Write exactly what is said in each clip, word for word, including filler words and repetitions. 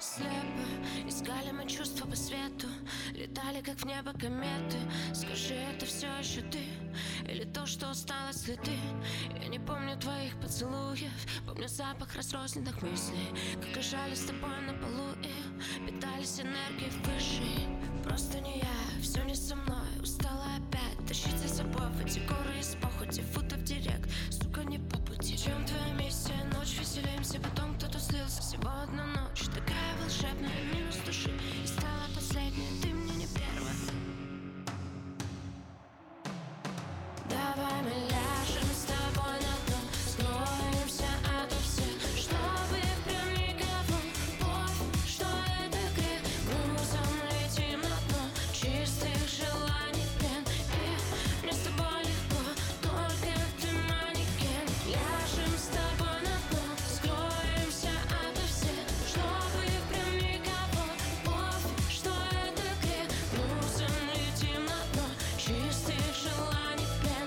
Слепо искали мы чувства по свету, летали как в небо кометы. Скажи, это все еще ты? Или то, что осталось следы? Я не помню твоих поцелуев, помню запах разрозненных мыслей, как лежали с тобой на полу и питались энергией выше. Просто не я, все не со мной, устала опять тащить за собой в эти горы из похоти, футов директ, сука, не по пути. Чем твоя миссия? Ночь веселимся, потом кто-то слился. Всего одна ночь, такая волшебная, минус души, и стала последней, ты мне не первая. Давай мы ляжем с тобой на дно, скроемся ото всех, чтобы прям никого. Пофиг, что это грех, грузом летим на дно чистых желаний плен. И мне с тобой легко, только ты манекен. Ляжем с тобой на дно, скроемся ото всех, чтобы прям никого. Пофиг, что это грех, грузом летим на дно чистых желаний плен.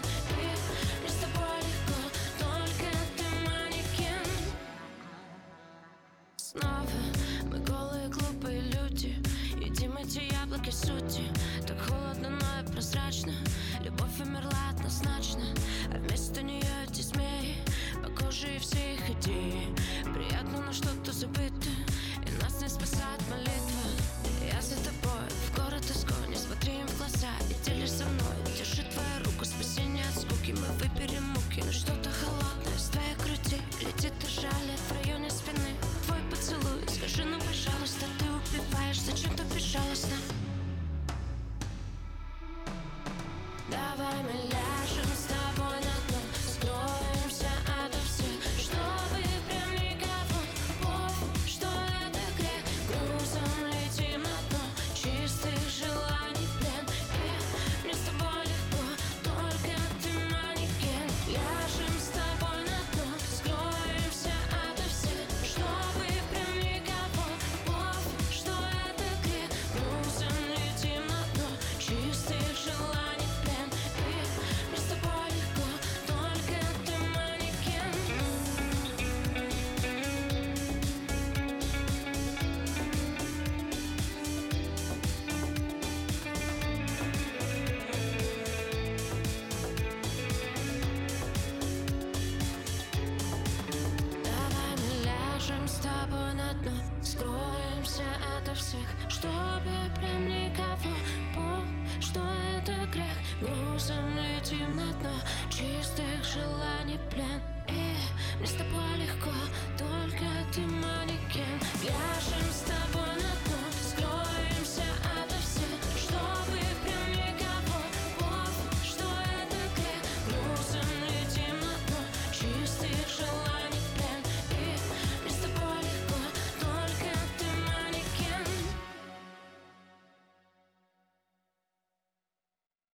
Снова мы голые глупые люди, едим эти яблоки сути. Так холодно, но и прозрачно, любовь умерла однозначно, а вместо нее эти змеи, похожие все их идеи. Приятно, но что-то забыто, и нас не спасает молитва. Я за тобой в город тоской, не смотри им в глаза, иди лишь со мной. Держи твою руку, спасение от скуки, мы выберем муки. Но что-то холодное с твоей груди летит и жалит в районе спины. Твой поцелуй, скажи, ну пожалуйста, ты убиваешь, зачем так безжалостно? Давай мы ляжем с тобой на дно, скроемся ото всех, чтобы прям никого. Пофиг, что это грех, грузом летим на дно чистых желаний плен. И мне с тобой легко, только ты манекен. Ляжем с тобой на дно, скроемся ото всех, чтобы прям никого. Пофиг, что это грех, грузом летим на дно чистых желаний плен. И мне с тобой легко, только ты манекен. Давай мы ляжем с тобой на дно, скроемся ото всех, чтобы прям никого. Помни, что это грех, грузом летим на дно чистых желаний плен. И мне с тобой легко, только ты манекен. Ляжем с тобой на дно,